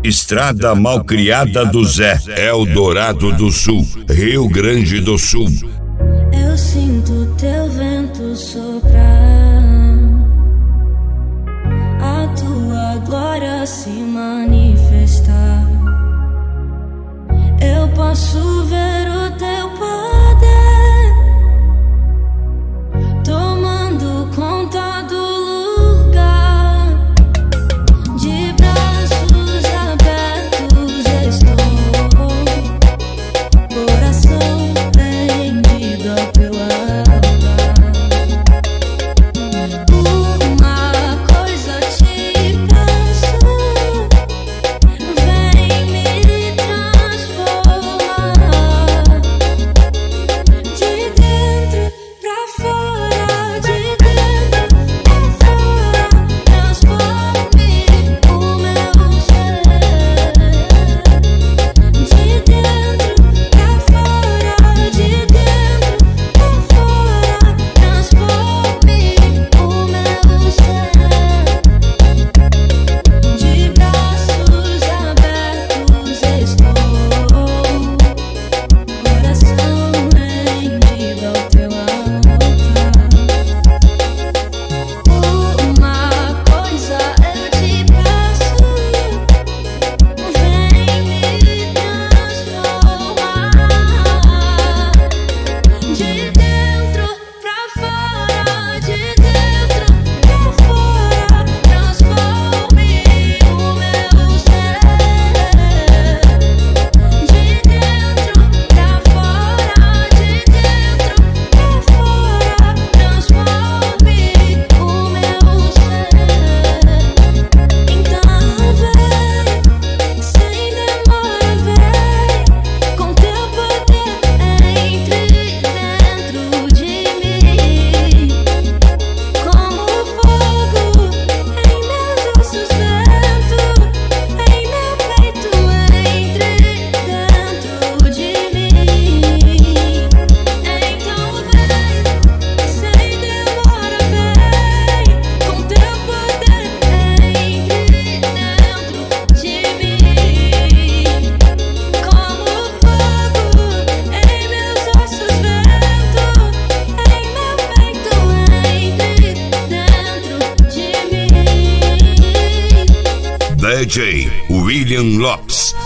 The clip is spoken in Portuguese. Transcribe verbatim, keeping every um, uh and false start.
Estrada Malcriada do Zé, Eldorado do Sul, Rio Grande do Sul. Eu sinto teu vento soprar, a tua glória se manifestar. Eu posso ver o teu poder tomando conta do lugar. De braços abertos estou, coração rendido ao teu altar. Uma coisa te peço, vem me transformar. De dentro pra fora, de dentro pra fora, transforme o meu ser. De dentro pra fora, de dentro pra fora, transforme o meu ser. De braços abertos estou, coração rendido ao teu altar. Uma coisa eu te peço, vem me transformar. De dentro pra fora, de dentro pra fora, transforme o meu ser. De dentro pra fora, de dentro pra fora, transforme o meu ser. Então vem, sem demora vem, com teu poder entre dentro de mim. Como fogo em meus ossos, vento em meu peito, entre dentro de mim. Então vem, sem demora vem, com teu poder entre dentro de mim. Como fogo em meus ossos, vento em meu peito, entre dentro de mim. D J William Lopes.